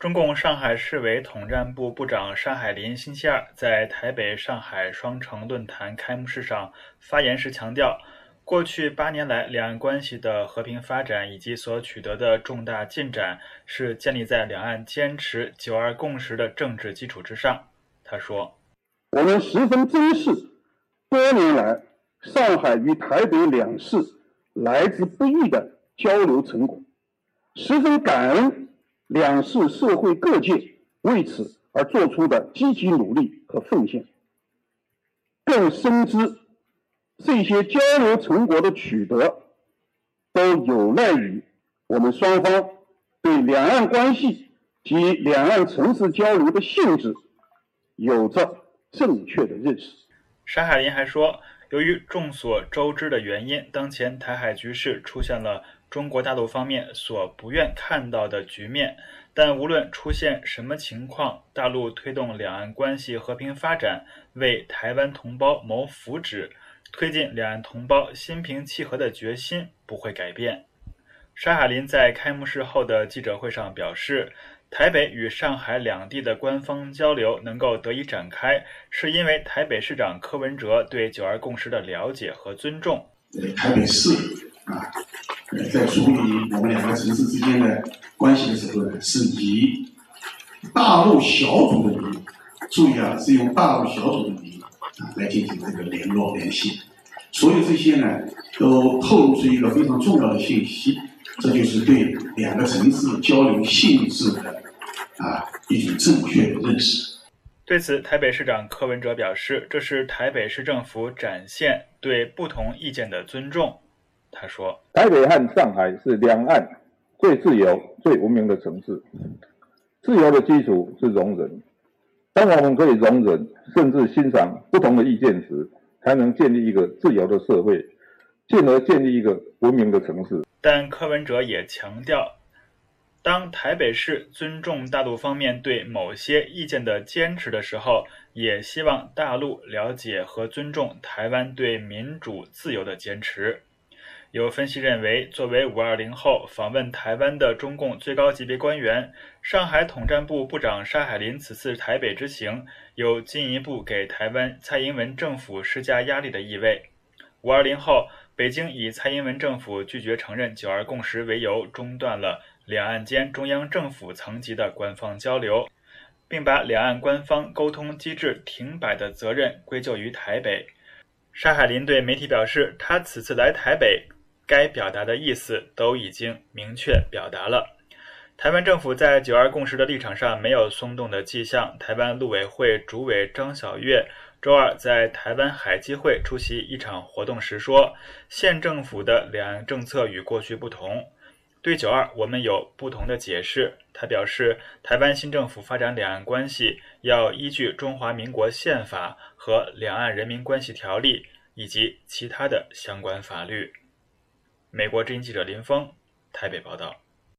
中共上海市委统战部部长沙海林星期二在台北上海双城论坛开幕式上发言时强调，过去8年来两岸关系的和平发展以及所取得的重大进展是建立在两岸坚持9·2共识的政治基础之上。他说， 我们十分珍视多年来上海与台北两市来之不易的交流成果，十分感恩两市社会各界为此而做出的积极努力和奉献，更深知这些交流成果的取得都有赖于我们双方对两岸关系及两岸城市交流的性质有着正确的认识。 沙海林还说，由于众所周知的原因，当前台海局势出现了中国大陆方面所不愿看到的局面，但无论出现什么情况，大陆推动两岸关系和平发展，为台湾同胞谋福祉，推进两岸同胞心平气和的决心不会改变。沙海林在开幕式后的记者会上表示，台北与上海两地的官方交流能够得以展开，是因为台北市长柯文哲对9·2共识的了解和尊重。 台北市在处理我们两个城市之间的关系的时候呢，是以大陆小组的名义，注意啊，是用大陆小组的名义来进行这个联络联系。所有这些呢，都透露出一个非常重要的信息，这就是对两个城市交流性质的一种正确的认识。 对此，台北市长柯文哲表示，这是台北市政府展现对不同意见的尊重。他说， 台北和上海是两岸最自由、最文明的城市。自由的基础是容忍，当我们可以容忍甚至欣赏不同的意见时，才能建立一个自由的社会，进而建立一个文明的城市。 但柯文哲也强调，当台北市尊重大陆方面对某些意见的坚持的时候，也希望大陆了解和尊重台湾对民主自由的坚持。有分析认为，作为5·20后访问台湾的中共最高级别官员，上海统战部部长沙海林此次台北之行有进一步给台湾蔡英文政府施加压力的意味。5·20后，北京以蔡英文政府拒绝承认9·2共识为由，中断了两岸间中央政府层级的官方交流，并把两岸官方沟通机制停摆的责任归咎于台北。沙海林对媒体表示，他此次来台北该表达的意思都已经明确表达了。台湾政府在9·2共识的立场上没有松动的迹象。台湾陆委会主委张晓月周二在台湾海基会出席一场活动时说，县政府的两岸政策与过去不同，对9·2我们有不同的解释。他表示，台湾新政府发展两岸关系要依据中华民国宪法和两岸人民关系条例以及其他的相关法律。美国之音记者林峰台北报道。